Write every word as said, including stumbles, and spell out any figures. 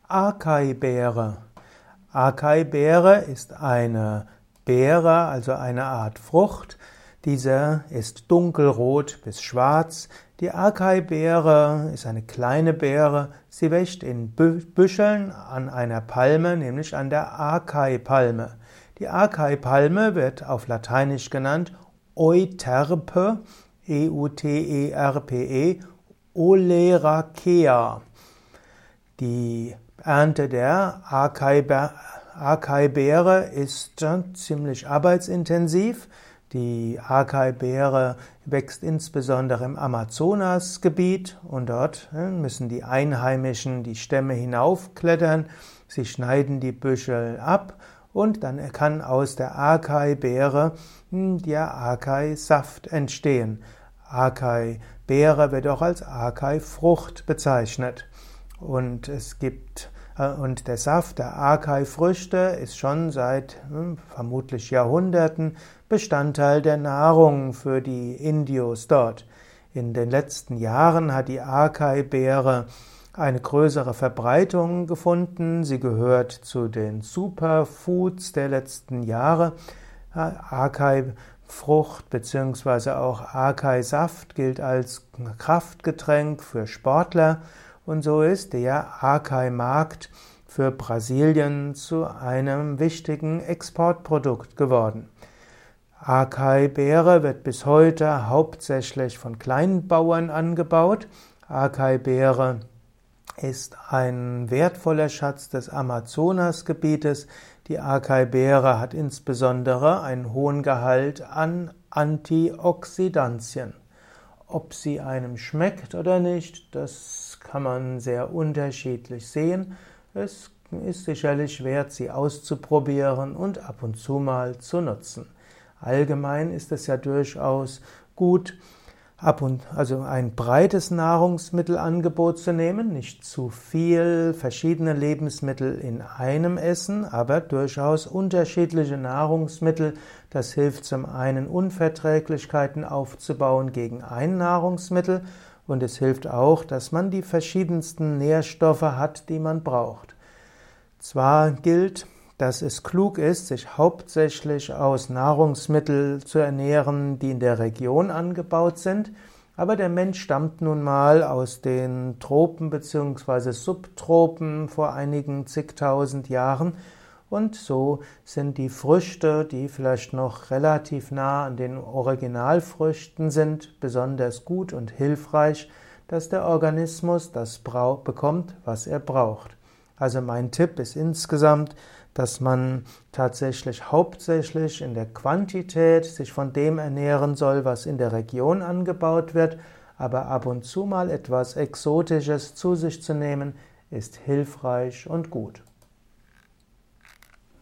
Acai-Beere. Acai-Beere ist eine Beere, also eine Art Frucht. Diese ist dunkelrot bis schwarz. Die Acai-Beere ist eine kleine Beere. Sie wächst in Büscheln an einer Palme, nämlich an der Acai-Palme. Die Acai-Palme wird auf Lateinisch genannt Euterpe, E U T E R P E, Oleracea. Die Ernte der Acai-Beere ist ziemlich arbeitsintensiv. Die Acai-Beere wächst insbesondere im Amazonasgebiet und dort müssen die Einheimischen die Stämme hinaufklettern. Sie schneiden die Büschel ab und dann kann aus der Acai-Beere der Acai-Saft entstehen. Acai-Beere wird auch als Acai-Frucht bezeichnet. Und es gibt und der Saft der Acai-Früchte ist schon seit hm, vermutlich Jahrhunderten Bestandteil der Nahrung für die Indios dort. In den letzten Jahren hat die Acai-Beere eine größere Verbreitung gefunden. Sie gehört zu den Superfoods der letzten Jahre. Acai-Frucht bzw. auch Acai-Saft gilt als Kraftgetränk für Sportler. Und so ist der Acai-Markt für Brasilien zu einem wichtigen Exportprodukt geworden. Acai-Beere wird bis heute hauptsächlich von Kleinbauern angebaut. Acai-Beere ist ein wertvoller Schatz des Amazonasgebietes. Die Acai-Beere hat insbesondere einen hohen Gehalt an Antioxidantien. Ob sie einem schmeckt oder nicht, das kann man sehr unterschiedlich sehen. Es ist sicherlich wert, sie auszuprobieren und ab und zu mal zu nutzen. Allgemein ist es ja durchaus gut, ab und also ein breites Nahrungsmittelangebot zu nehmen, nicht zu viel verschiedene Lebensmittel in einem Essen, aber durchaus unterschiedliche Nahrungsmittel. Das hilft zum einen, Unverträglichkeiten aufzubauen gegen ein Nahrungsmittel, und es hilft auch, dass man die verschiedensten Nährstoffe hat, die man braucht. Zwar gilt, dass es klug ist, sich hauptsächlich aus Nahrungsmitteln zu ernähren, die in der Region angebaut sind, aber der Mensch stammt nun mal aus den Tropen bzw. Subtropen vor einigen zigtausend Jahren, und so sind die Früchte, die vielleicht noch relativ nah an den Originalfrüchten sind, besonders gut und hilfreich, dass der Organismus das bekommt, was er braucht. Also mein Tipp ist insgesamt, dass man tatsächlich hauptsächlich in der Quantität sich von dem ernähren soll, was in der Region angebaut wird, aber ab und zu mal etwas Exotisches zu sich zu nehmen, ist hilfreich und gut.